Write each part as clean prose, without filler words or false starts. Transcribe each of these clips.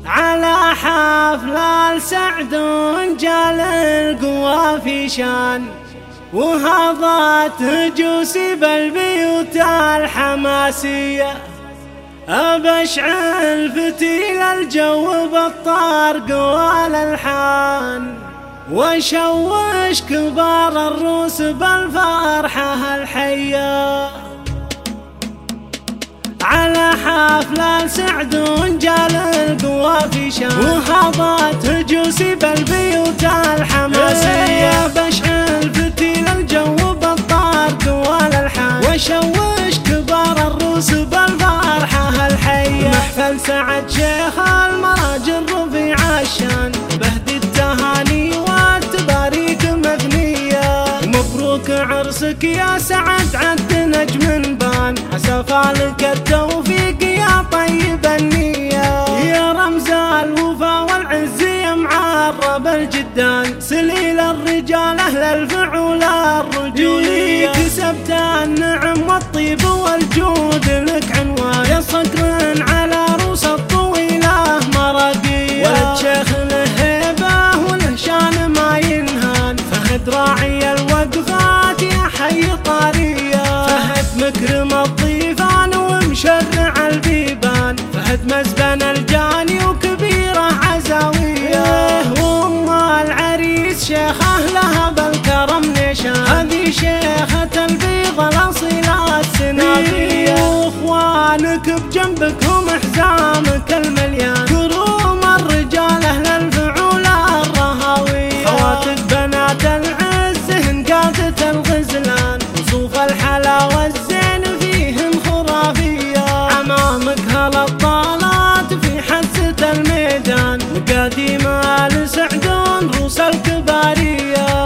على حفل السعد جال القوى في شان، وهضت هجوس بالبيوت الحماسية، أبشعل فتيل الجو بالطرق والألحان، وشوش كبار الروس بالفرحة الحية. على حفل سعد جال القوى في شان، وهضت هجوس بالبيوت الحماسية، بشعل فتيل الجو بالطرق والألحان، وشوش كبار الروس بالفرحة الحية. محفل سعد شيخ المراجل رفيع الشان، بهدي التهاني والتباريك مغنية، مبروك عرسك يا سعد عد نجم بان، حسفالك التوفيق يا طيب النية، يا رمز الوفا والعز يا معرب الجدان، سليل الرجال أهل الفعول الرجولية، كسبت النعم والطيب والجود لك عنوان، يا صقر على روس الطويلة مرقية، ولد شيخ له هيبة وله شان ما ينهان، فهد راعي الوقفات يا حي طارية، فهد مكرم الضيفان ومشرع البيبان، فهد مزبن الجاني وكبيرة عزاوية، وام العريس شيخه لها بالكرم نشان، هذه شيخة البيض الأصيلة السنافية، واخوانك بجنبك هم حزامك المليان، كروم الرجال أهل الفعول الرهاوية، خواتك بنات العز هن قادة الغزلان، وصوف الحلا والزين فيهن خرافية، أمامك هالأبطالات في حزة الميدان، مقاديم آل سعدون روس الكبارية،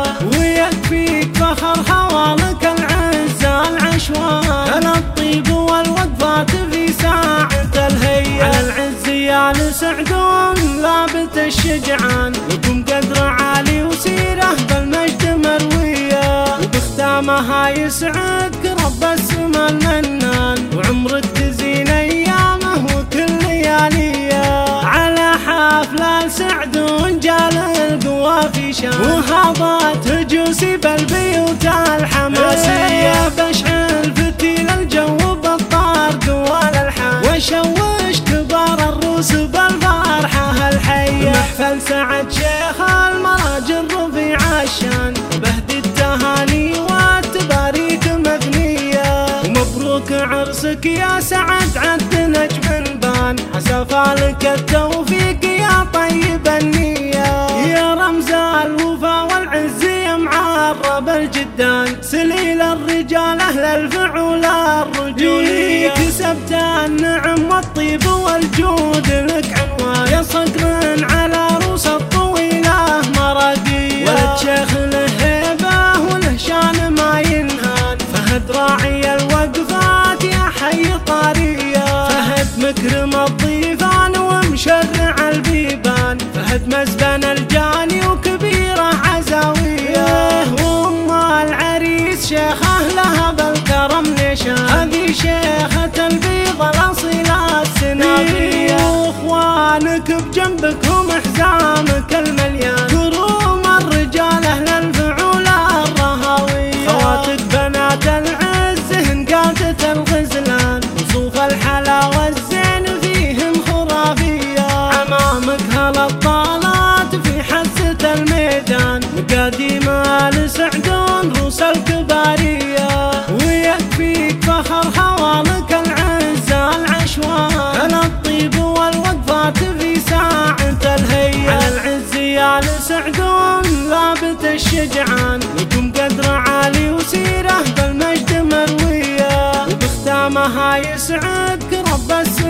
ويكفيك فخر خوالك العز العشوان، الطيب والوقفات في ساعة الهية، على العز يا آل سعدون لابت الشجعان، لكم قدر عالي وسيرة بالمجد مروية، وبختامها يسعدك رب السما المنان، وعمرك تزين أيامه وكل لياليه. على حفل سعد جال القوى في شان، وهضت هجوس بالبيوت الحماسية، بشعل فتيل الجو بالطرق والألحان، وشوش كبار الروس بالفرحة الحية. محفل سعد شيخ المراجل رفيع الشان، بهدي التهاني والتباريك مغنية، ومبروك عرسك يا سعد عد نجم بان، حسفالك التوفيق يا طيب النية، يا رمز الوفا والعز يا معرب الجدان، سليل الرجال أهل الفعول الرجولية، كسبت النعم والطيب والجود لك عنوان، يا صقر على روس الطويلة مرقية، ولد شيخ له هيبة وله شان ما ينهان، فهد راعي الوقفات يا حي طارية، فهد مكرم الضيفان ومشرع البيبان، فهد مزبن الجاني وكبيرة عزاوية، وام العريس شيخه لها بالكرم نشان، هذه شيخة البيض الأصيلة السنافية، واخوانك بجنبك هم حزامك المليان، كروم الرجال أهل الفعول الرهاوية، خواتك بنات العز هن قادة الغزلان، وصوف الحلا والزين فيهن خرافية، أمامك هالأبطالات في حزة الميدان، مقاديم آل سعدون روس الكبارية، ويكفيك فخر خوالك العز العشوان، الطيب والوقفات في ساعة الهية، على العز يا آل سعدون لابت الشجعان، لكم قدر عالي وسيرة بالمجد مروية، وبختامها يسعدك رب السما